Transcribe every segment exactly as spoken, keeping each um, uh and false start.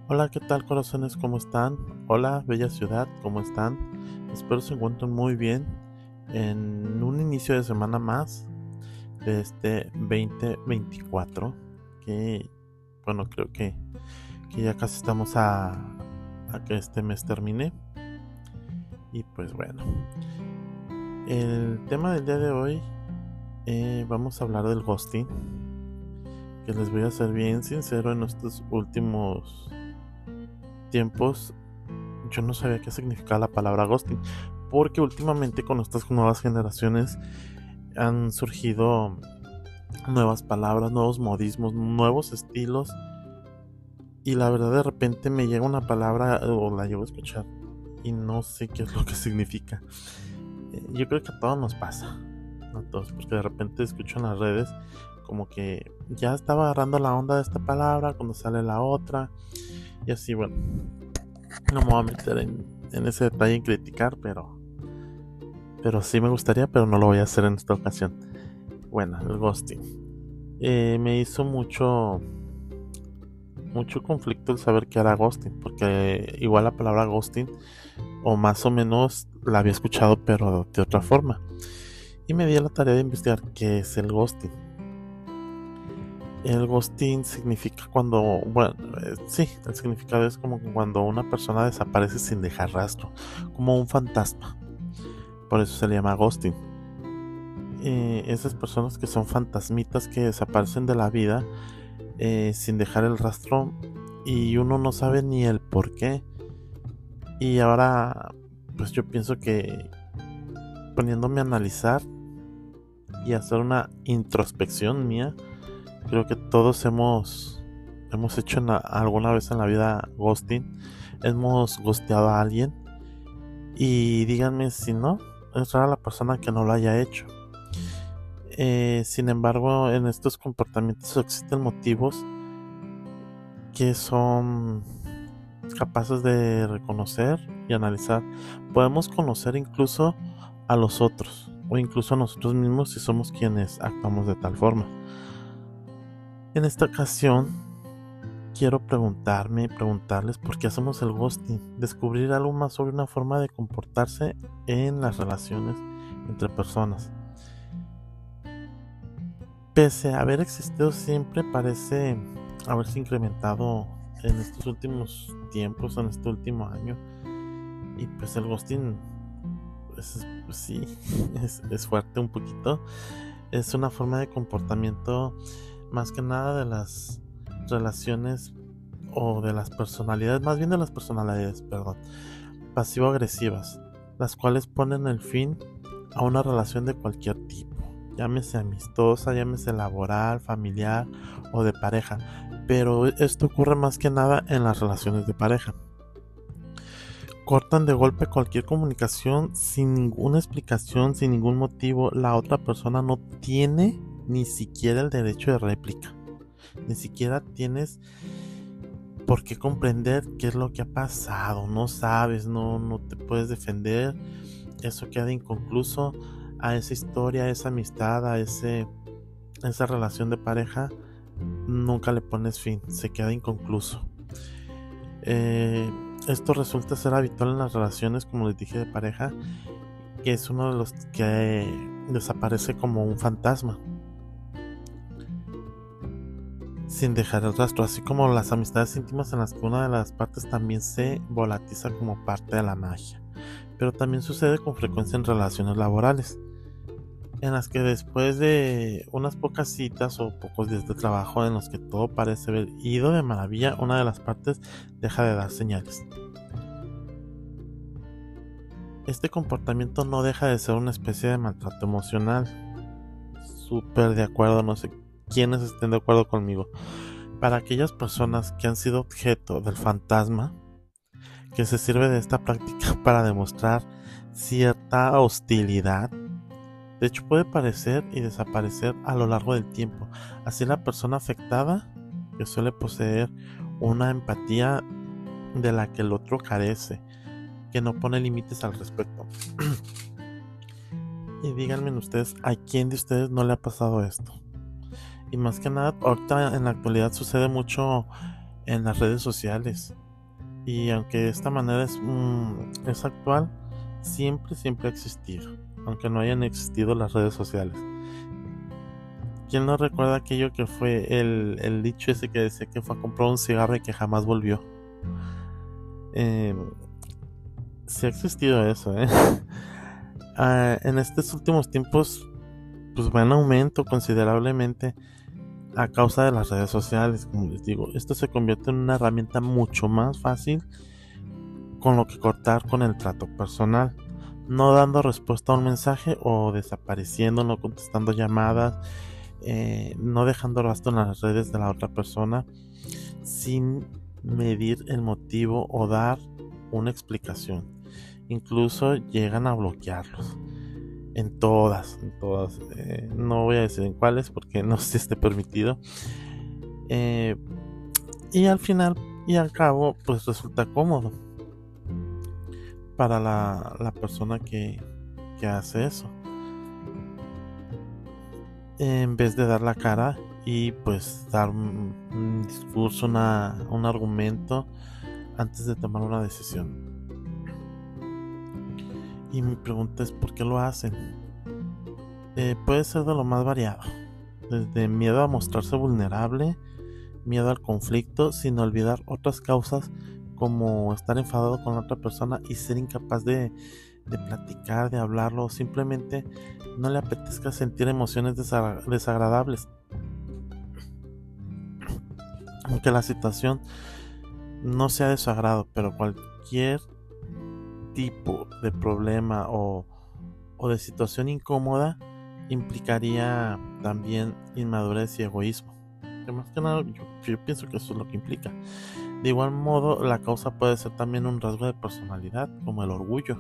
Hola, ¿qué tal, corazones? ¿Cómo están? Hola, bella ciudad, ¿cómo están? Espero se encuentren muy bien en un inicio de semana más de este veinte veinticuatro, que bueno, creo que, que ya casi estamos a, a que este mes termine. Y pues bueno, el tema del día de hoy, eh, vamos a hablar del ghosting, que les voy a ser bien sincero. En estos últimos tiempos yo no sabía qué significaba la palabra ghosting, porque últimamente con estas nuevas generaciones han surgido nuevas palabras, nuevos modismos, nuevos estilos, y la verdad de repente me llega una palabra o la llevo a escuchar y no sé qué es lo que significa. Eh, Yo creo que a todos nos pasa, a todos, porque de repente escucho en las redes como que ya estaba agarrando la onda de esta palabra cuando sale la otra, y así. Bueno, no me voy a meter en, en ese detalle en criticar, pero pero sí me gustaría, pero no lo voy a hacer en esta ocasión. Bueno, el ghosting. Eh, me hizo mucho, mucho conflicto el saber que era ghosting, porque igual la palabra ghosting, o más o menos la había escuchado, pero de otra forma. Y me di a la tarea de investigar qué es el ghosting. El ghosting significa cuando, bueno, eh, sí, el significado es como cuando una persona desaparece sin dejar rastro, como un fantasma. Por eso se le llama ghosting. Eh, esas personas que son fantasmitas que desaparecen de la vida, eh, sin dejar el rastro, y uno no sabe ni el por qué. Y ahora, pues yo pienso que poniéndome a analizar y hacer una introspección mía, creo que todos hemos, hemos hecho en la- alguna vez en la vida ghosting, hemos ghosteado a alguien, y díganme si no, es rara la persona que no lo haya hecho. Eh, sin embargo, en estos comportamientos existen motivos que son capaces de reconocer y analizar. Podemos conocer incluso a los otros, o incluso a nosotros mismos, si somos quienes actuamos de tal forma. En esta ocasión quiero preguntarme y preguntarles por qué hacemos el ghosting, descubrir algo más sobre una forma de comportarse en las relaciones entre personas. Pese a haber existido siempre, parece haberse incrementado en estos últimos tiempos, en este último año. Y pues el ghosting, pues, pues sí, es, es fuerte un poquito. Es una forma de comportamiento más que nada de las relaciones, o de las personalidades, más bien de las personalidades, perdón, pasivo-agresivas, las cuales ponen el fin a una relación de cualquier tipo, llámese amistosa, llámese laboral, familiar o de pareja. Pero esto ocurre más que nada en las relaciones de pareja. Cortan de golpe cualquier comunicación sin ninguna explicación, sin ningún motivo. La otra persona no tiene ni siquiera el derecho de réplica. Ni siquiera tienes por qué comprender qué es lo que ha pasado. No sabes, no, no te puedes defender. Eso queda inconcluso. A esa historia, a esa amistad, a ese, a esa relación de pareja, nunca le pones fin. Se queda inconcluso. Eh, Esto resulta ser habitual en las relaciones, como les dije, de pareja, que es uno de los que desaparece como un fantasma, sin dejar el rastro, así como las amistades íntimas en las que una de las partes también se volatiza como parte de la magia. Pero también sucede con frecuencia en relaciones laborales, en las que después de unas pocas citas o pocos días de trabajo en los que todo parece haber ido de maravilla, una de las partes deja de dar señales. Este comportamiento no deja de ser una especie de maltrato emocional. Súper de acuerdo, no sé quiénes estén de acuerdo conmigo. Para aquellas personas que han sido objeto del fantasma, que se sirve de esta práctica para demostrar cierta hostilidad, de hecho puede aparecer y desaparecer a lo largo del tiempo. Así la persona afectada, que suele poseer una empatía de la que el otro carece, que no pone límites al respecto. Y díganme ustedes, ¿a quién de ustedes no le ha pasado esto? Y más que nada, ahorita en la actualidad sucede mucho en las redes sociales. Y aunque esta manera es, mm, es actual, siempre, siempre ha existido, aunque no hayan existido las redes sociales. ¿Quién no recuerda aquello que fue el, el dicho ese que decía que fue a comprar un cigarro y que jamás volvió? Eh, sí ha existido eso, ¿eh? Ah, en estos últimos tiempos pues va en aumento considerablemente a causa de las redes sociales. Como les digo, esto se convierte en una herramienta mucho más fácil con lo que cortar con el trato personal, no dando respuesta a un mensaje o desapareciendo, no contestando llamadas, eh, no dejando rastro en las redes de la otra persona sin medir el motivo o dar una explicación. Incluso llegan a bloquearlos en todas, en todas. Eh, no voy a decir en cuáles porque no sé si esté permitido. Eh, y al final y al cabo, pues resulta cómodo para la, la persona que, que hace eso. En vez de dar la cara y pues dar un, un discurso, una, un argumento antes de tomar una decisión. Y mi pregunta es, ¿por qué lo hacen? Eh, puede ser de lo más variado, desde miedo a mostrarse vulnerable, miedo al conflicto, sin olvidar otras causas como estar enfadado con la otra persona y ser incapaz de, de platicar, de hablarlo, o simplemente no le apetezca sentir emociones desagra- desagradables. Aunque la situación no sea de su agrado, pero cualquier tipo de problema o, o de situación incómoda implicaría también inmadurez y egoísmo. Que más que nada yo, yo pienso que eso es lo que implica. De igual modo, la causa puede ser también un rasgo de personalidad, como el orgullo.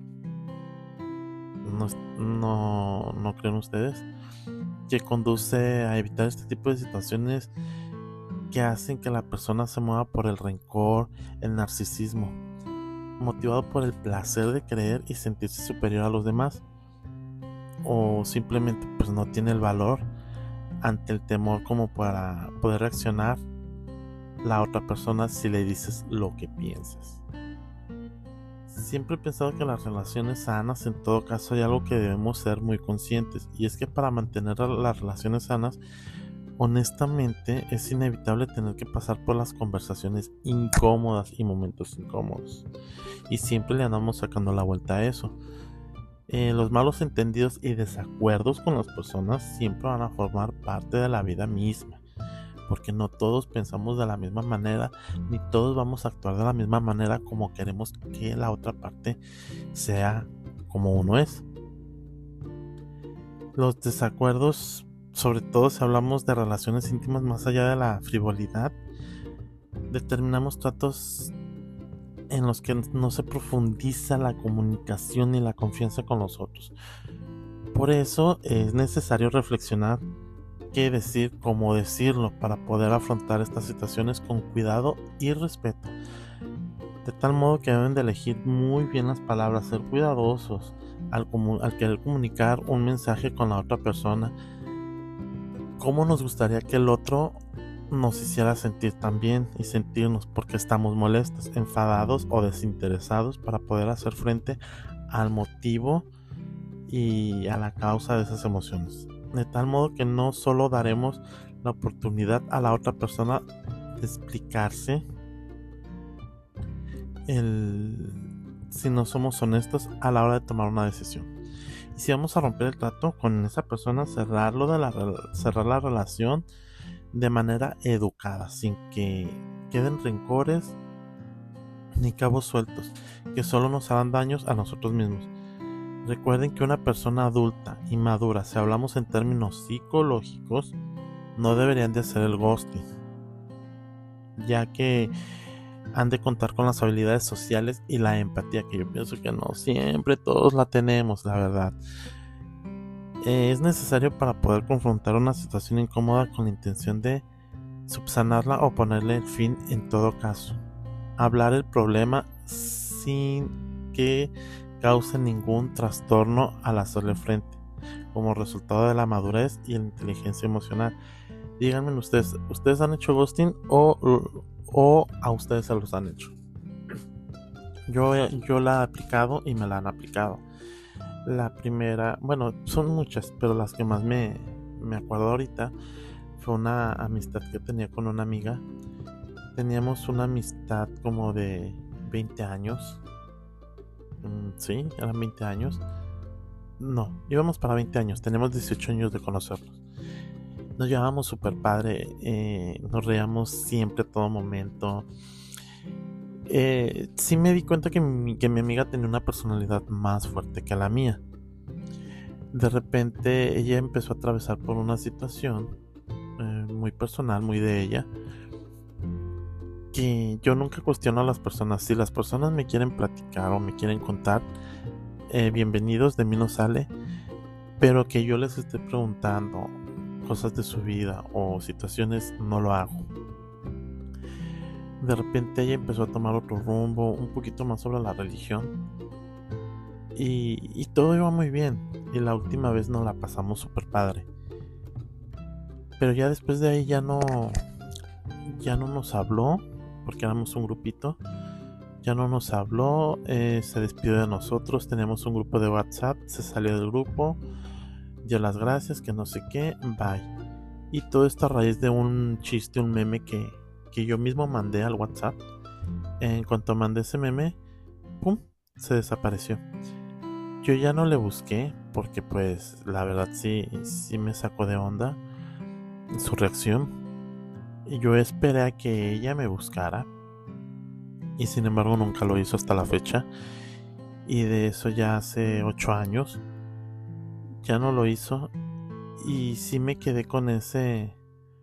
¿No, no, no creen ustedes? Que conduce a evitar este tipo de situaciones que hacen que la persona se mueva por el rencor, el narcisismo, motivado por el placer de creer y sentirse superior a los demás, o simplemente pues no tiene el valor ante el temor como para poder reaccionar la otra persona si le dices lo que piensas. Siempre he pensado que las relaciones sanas, en todo caso, hay algo que debemos ser muy conscientes, y es que para mantener las relaciones sanas, honestamente es inevitable tener que pasar por las conversaciones incómodas y momentos incómodos, y siempre le andamos sacando la vuelta a eso. Eh, los malos entendidos y desacuerdos con las personas siempre van a formar parte de la vida misma, porque no todos pensamos de la misma manera, ni todos vamos a actuar de la misma manera como queremos que la otra parte sea como uno es. Los desacuerdos, sobre todo si hablamos de relaciones íntimas más allá de la frivolidad, determinamos tratos en los que no se profundiza la comunicación ni la confianza con los otros. Por eso es necesario reflexionar qué decir, cómo decirlo, para poder afrontar estas situaciones con cuidado y respeto, de tal modo que deben de elegir muy bien las palabras, ser cuidadosos al, comu- al querer comunicar un mensaje con la otra persona. ¿Cómo nos gustaría que el otro nos hiciera sentir también y sentirnos porque estamos molestos, enfadados o desinteresados, para poder hacer frente al motivo y a la causa de esas emociones? De tal modo que no solo daremos la oportunidad a la otra persona de explicarse, el, si no somos honestos a la hora de tomar una decisión. Y si vamos a romper el trato con esa persona, cerrarlo de la, cerrar la relación de manera educada, sin que queden rencores ni cabos sueltos que solo nos harán daños a nosotros mismos. Recuerden que una persona adulta y madura, si hablamos en términos psicológicos, no deberían de hacer el ghosting, ya que han de contar con las habilidades sociales y la empatía, que yo pienso que no siempre todos la tenemos, la verdad. Eh, es necesario para poder confrontar una situación incómoda con la intención de subsanarla o ponerle el fin en todo caso. Hablar el problema sin que cause ningún trastorno al hacerle frente, como resultado de la madurez y la inteligencia emocional. Díganme ustedes, ¿ustedes han hecho ghosting o, o a ustedes se los han hecho. Yo, yo la he aplicado y me la han aplicado. La primera, bueno, son muchas, pero las que más me, me acuerdo ahorita fue una amistad que tenía con una amiga. Teníamos una amistad como de veinte años. Mm, sí, eran veinte años. No, íbamos para veinte años. Tenemos dieciocho años de conocernos. Nos llevábamos súper padre. Eh, nos reíamos siempre, a todo momento. Eh, sí me di cuenta que mi, que mi amiga tenía una personalidad más fuerte que la mía. De repente ella empezó a atravesar por una situación eh, muy personal, muy de ella, que yo nunca cuestiono a las personas. Si las personas me quieren platicar o me quieren contar, eh, bienvenidos, de mí no sale. Pero que yo les esté preguntando cosas de su vida o situaciones, no lo hago. De repente ella empezó a tomar otro rumbo, un poquito más sobre la religión. Y, y todo iba muy bien. Y la última vez nos la pasamos súper padre. Pero ya después de ahí ya no, ya no nos habló, porque éramos un grupito. Ya no nos habló, eh, se despidió de nosotros. Teníamos un grupo de WhatsApp, se salió del grupo, dio las gracias, que no sé qué, bye. Y todo esto a raíz de un chiste, un meme que, que yo mismo mandé al WhatsApp. En cuanto mandé ese meme, pum, se desapareció. Yo ya no le busqué porque pues la verdad sí, sí me sacó de onda su reacción. Y yo esperé a que ella me buscara. Y sin embargo nunca lo hizo hasta la fecha. Y de eso ya hace ocho años. Ya no lo hizo. Y sí me quedé con ese...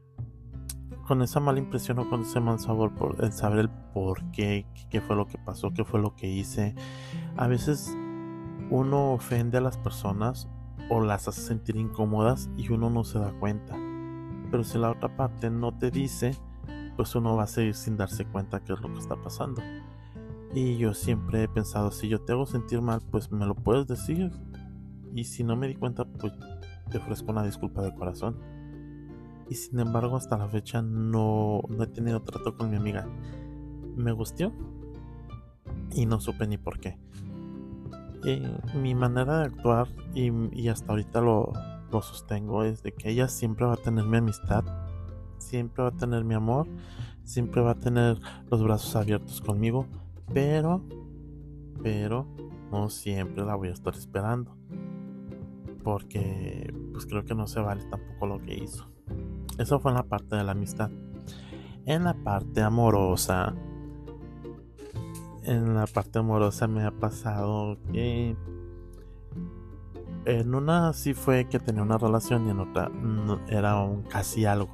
con esa mala impresión o con ese mal sabor por el saber el por qué, qué fue lo que pasó, qué fue lo que hice. A veces uno ofende a las personas o las hace sentir incómodas y uno no se da cuenta. Pero si la otra parte no te dice, pues uno va a seguir sin darse cuenta qué es lo que está pasando. Y yo siempre he pensado, si yo te hago sentir mal, pues me lo puedes decir. Y si no me di cuenta, pues te ofrezco una disculpa de corazón. Y sin embargo hasta la fecha no, no he tenido trato con mi amiga. Me gustó y no supe ni por qué. Eh, mi manera de actuar y, y hasta ahorita lo, lo sostengo es de que ella siempre va a tener mi amistad, siempre va a tener mi amor, siempre va a tener los brazos abiertos conmigo, pero, pero no siempre la voy a estar esperando, porque pues creo que no se vale tampoco lo que hizo. Eso fue en la parte de la amistad. En la parte amorosa, en la parte amorosa me ha pasado que en una sí fue que tenía una relación y en otra no, era un casi algo.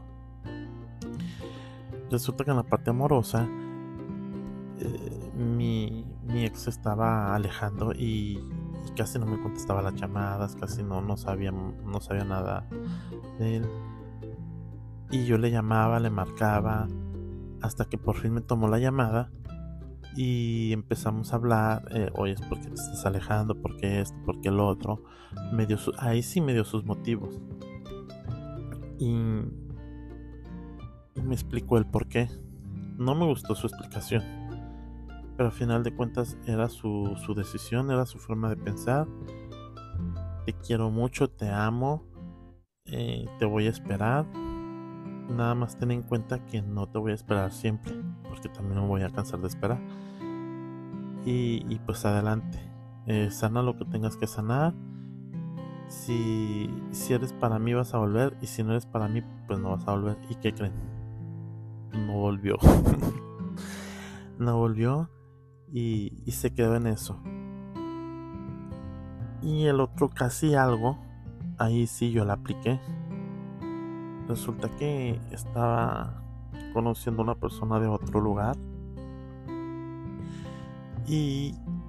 Resulta que en la parte amorosa eh, mi, mi ex estaba alejando y, y casi no me contestaba las llamadas, casi no, no sabía, no sabía nada de él. Y yo le llamaba, le marcaba, hasta que por fin me tomó la llamada y empezamos a hablar. eh, Oye, es porque te estás alejando, porque esto, porque lo otro. Me dio su, ahí sí me dio sus motivos. Y, y me explicó el por qué. No me gustó su explicación, pero al final de cuentas era su, su decisión, era su forma de pensar. Te quiero mucho, te amo, eh, te voy a esperar. Nada más ten en cuenta que no te voy a esperar siempre, porque también me voy a cansar de esperar. Y, y pues adelante, eh, sana lo que tengas que sanar. Si, si eres para mí vas a volver, y si no eres para mí pues no vas a volver. ¿Y qué creen? No volvió. No volvió y, y se quedó en eso. Y el otro casi algo, ahí sí yo la apliqué. Resulta que estaba conociendo a una persona de otro lugar y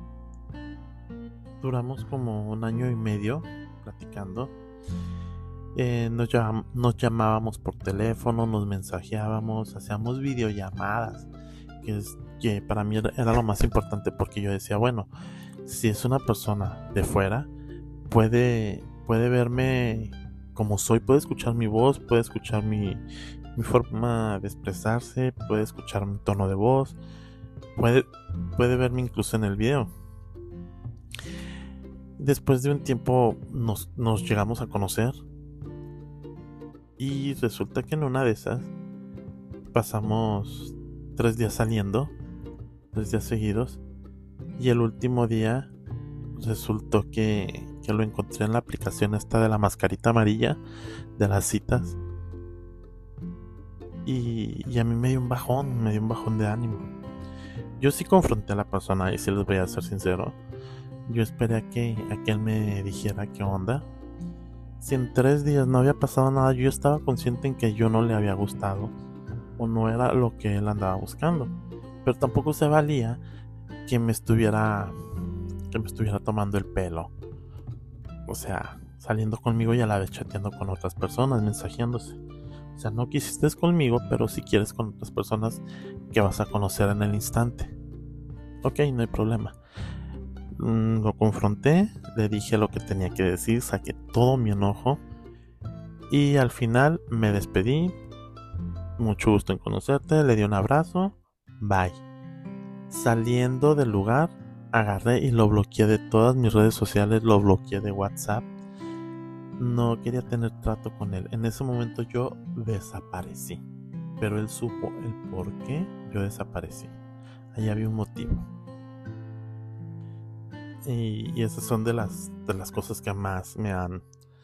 duramos como un año y medio platicando. Eh, nos, llam- nos llamábamos por teléfono, nos mensajeábamos, hacíamos videollamadas, que, es, que para mí era, era lo más importante, porque yo decía, bueno, si es una persona de fuera, puede, puede verme como soy, puede escuchar mi voz, puede escuchar mi, mi forma de expresarse, puede escuchar mi tono de voz, puede, puede verme incluso en el video. Después de un tiempo nos, nos llegamos a conocer y resulta que en una de esas pasamos tres días saliendo, tres días seguidos, y el último día resultó que, que lo encontré en la aplicación esta de la mascarita amarilla de las citas. Y, y a mí me dio un bajón, me dio un bajón de ánimo. Yo sí confronté a la persona y si les voy a ser sincero. Yo esperé a que, a que él me dijera qué onda. Si en tres días no había pasado nada, yo estaba consciente en que yo no le había gustado o no era lo que él andaba buscando. Pero tampoco se valía que me estuviera que me estuviera tomando el pelo. O sea, saliendo conmigo y a la vez chateando con otras personas, mensajeándose. O sea, no quisiste conmigo, pero si quieres con otras personas que vas a conocer en el instante. Ok, no hay problema. Mm, lo confronté, le dije lo que tenía que decir, saqué todo mi enojo y al final me despedí. Mucho gusto en conocerte, le di un abrazo, bye. Saliendo del lugar, agarré y lo bloqueé de todas mis redes sociales, lo bloqueé de WhatsApp. No quería tener trato con él. En ese momento yo desaparecí, pero él supo el por qué yo desaparecí. Ahí había un motivo. Y, y esas son de las, de las cosas que más me han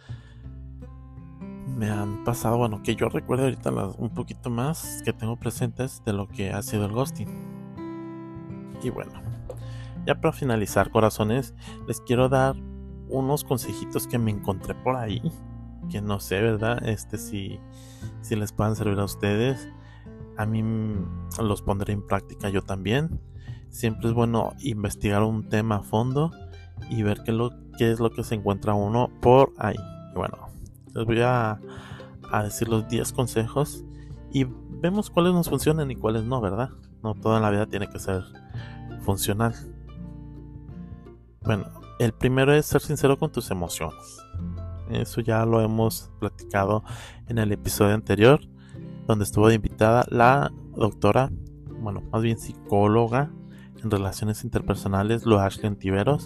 me han pasado, bueno, que yo recuerdo ahorita las, un poquito más que tengo presentes de lo que ha sido el ghosting. Y bueno, ya para finalizar, corazones, les quiero dar unos consejitos que me encontré por ahí, que no sé, ¿verdad? Este si, si les puedan servir a ustedes. A mí los pondré en práctica yo también. Siempre es bueno investigar un tema a fondo y ver qué, lo, qué es lo que se encuentra uno por ahí. Y bueno, les voy a, a decir los diez consejos y vemos cuáles nos funcionan y cuáles no, ¿verdad? No toda la vida tiene que ser funcional. Bueno, el primero es ser sincero con tus emociones. Eso ya lo hemos platicado en el episodio anterior, donde estuvo de invitada la doctora, bueno, más bien psicóloga en relaciones interpersonales, Loashli Ontiveros.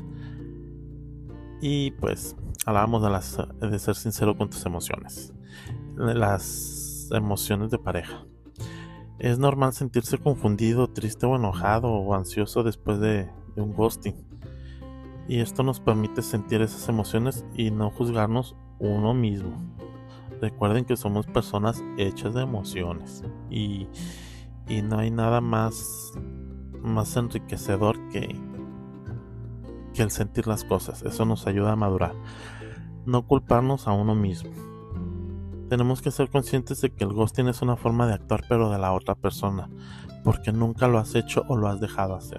Y pues hablábamos de, las, de ser sincero con tus emociones. Las emociones de pareja. Es normal sentirse confundido, triste o enojado o ansioso después de, de un ghosting. Y esto nos permite sentir esas emociones y no juzgarnos uno mismo. Recuerden que somos personas hechas de emociones y, y no hay nada más, más enriquecedor que, que el sentir las cosas. Eso nos ayuda a madurar. No culparnos a uno mismo. Tenemos que ser conscientes de que el ghosting es una forma de actuar pero de la otra persona, porque nunca lo has hecho o lo has dejado hacer.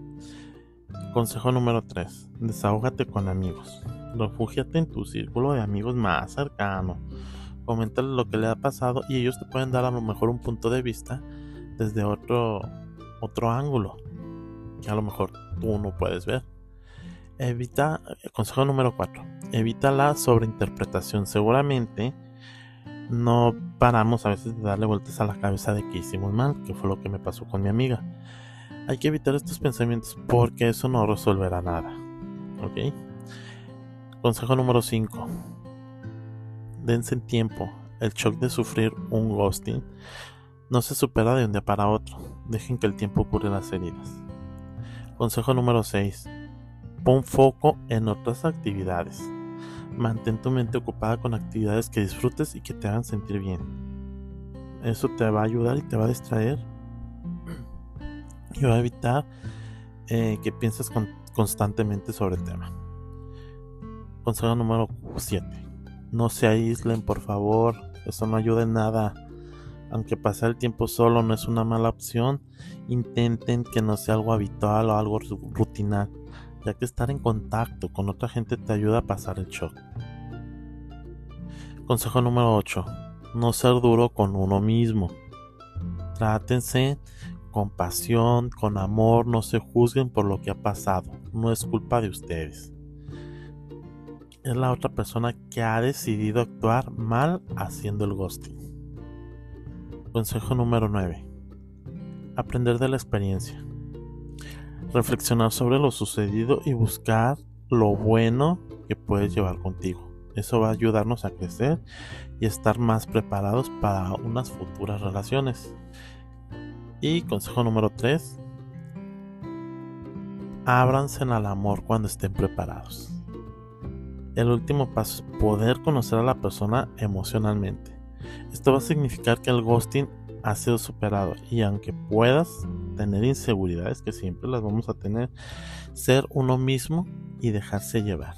Consejo número tres. Desahógate con amigos. Refúgiate en tu círculo de amigos más cercano. Coméntale lo que le ha pasado y ellos te pueden dar a lo mejor un punto de vista desde otro, otro ángulo que a lo mejor tú no puedes ver. Evita, consejo número cuatro. Evita la sobreinterpretación. Seguramente no paramos a veces de darle vueltas a la cabeza de que hicimos mal, que fue lo que me pasó con mi amiga. Hay que evitar estos pensamientos porque eso no resolverá nada. ¿Ok? Consejo número cinco. Dense tiempo. El shock de sufrir un ghosting no se supera de un día para otro. Dejen que el tiempo cure las heridas. Consejo número seis. Pon foco en otras actividades. Mantén tu mente ocupada con actividades que disfrutes y que te hagan sentir bien. Eso te va a ayudar y te va a distraer y va a evitar eh, que pienses con, constantemente sobre el tema. Consejo número siete. No se aíslen, por favor. Eso no ayuda en nada. Aunque pasar el tiempo solo no es una mala opción, intenten que no sea algo habitual o algo rutinal, ya que estar en contacto con otra gente te ayuda a pasar el shock. Consejo número ocho. No ser duro con uno mismo. Trátense con pasión, con amor, no se juzguen por lo que ha pasado. No es culpa de ustedes. Es la otra persona que ha decidido actuar mal haciendo el ghosting. Consejo número nueve. Aprender de la experiencia. Reflexionar sobre lo sucedido y buscar lo bueno que puedes llevar contigo. Eso va a ayudarnos a crecer y estar más preparados para unas futuras relaciones. Y consejo número tres. Ábranse al amor cuando estén preparados. El último paso es poder conocer a la persona emocionalmente. Esto va a significar que el ghosting ha sido superado y aunque puedas tener inseguridades, que siempre las vamos a tener, ser uno mismo y dejarse llevar.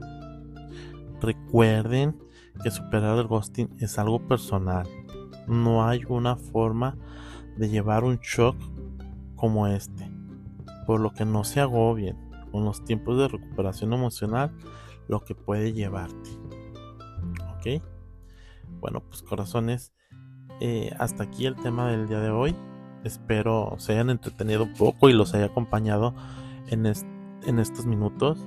Recuerden que superar el ghosting es algo personal. No hay una forma de llevar un shock como este, por lo que no se agobien con los tiempos de recuperación emocional, lo que puede llevarte. ¿Ok? Bueno, pues corazones, eh, hasta aquí el tema del día de hoy. Espero se hayan entretenido un poco y los haya acompañado en, est- en estos minutos.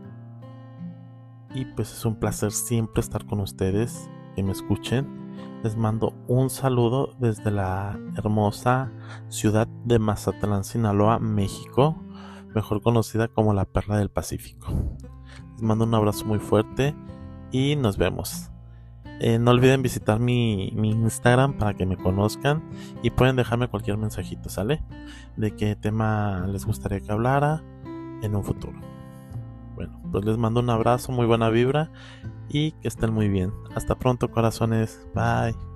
Y pues es un placer siempre estar con ustedes, que me escuchen. Les mando un saludo desde la hermosa ciudad de Mazatlán, Sinaloa, México, mejor conocida como la Perla del Pacífico. Les mando un abrazo muy fuerte y nos vemos. Eh, no olviden visitar mi, mi Instagram para que me conozcan y pueden dejarme cualquier mensajito, ¿sale? De qué tema les gustaría que hablara en un futuro. Bueno, pues les mando un abrazo, muy buena vibra y que estén muy bien. Hasta pronto, corazones. Bye.